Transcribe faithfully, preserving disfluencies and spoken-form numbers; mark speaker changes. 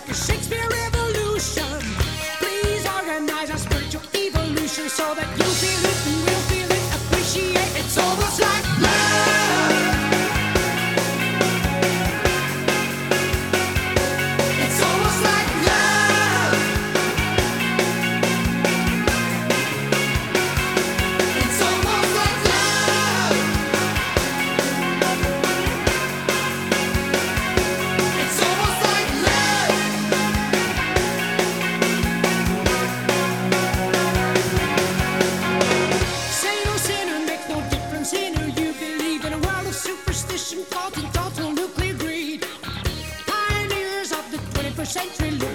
Speaker 1: like a Shakespeare revolution. Please organize our spiritual evolution so that you feel it and we'll feel it, appreciate it. It's almost like love. It's almost like love. It's almost like love. It's almost like love. Say no sinner, make no difference in who you believe. In a world of superstition, cult and total nuclear greed. Pioneers of the twenty-first century,